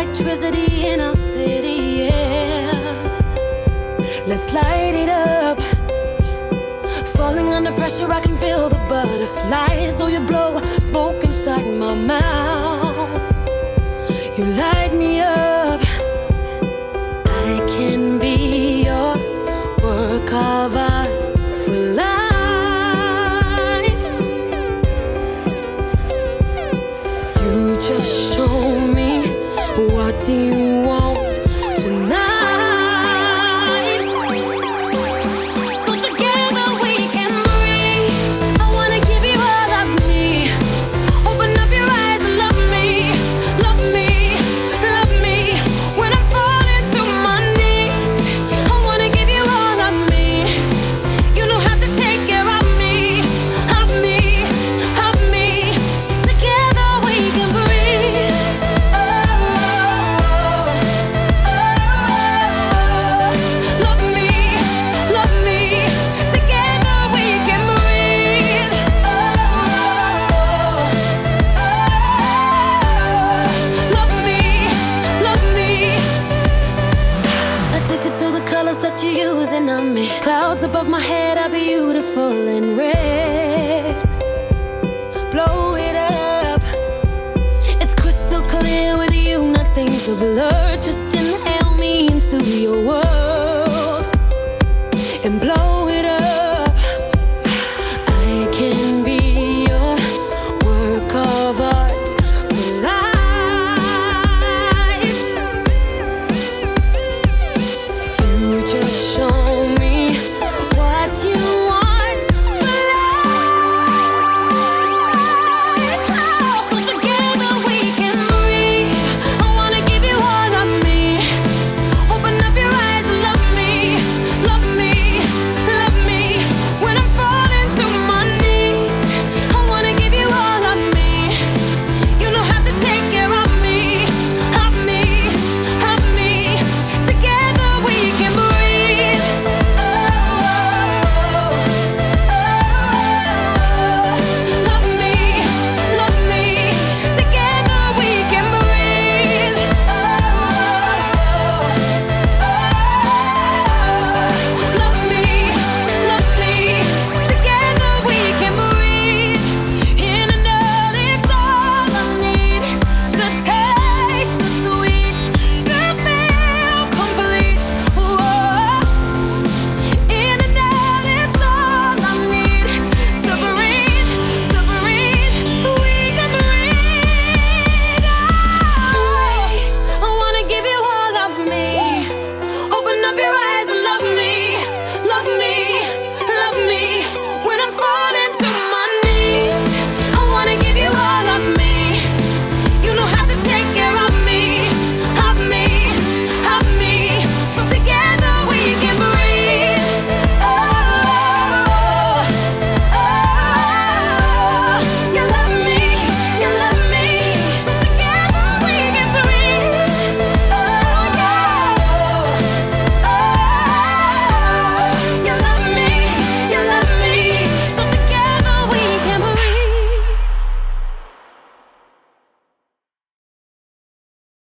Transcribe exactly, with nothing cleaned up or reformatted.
electricity in our city, yeah. Let's light it up. Falling under pressure, I can feel the butterflies. So you blow smoke inside my mouth. You light me up. I can be your work of art for life. You just show me what do you want tonight. So together we can breathe. I wanna give you all of me. Open up your eyes and love me, love me, love me. When I fall into my knees, I wanna give you all of me. You know how to take care of me, of me, of me. Together we can breathe. Oh, love me, love me. Together we can breathe. Oh, love me, love me. Addicted to the colors that you're using on me. Clouds above my head are beautiful and red. Blow it up. It's crystal clear with you, nothing's a blur.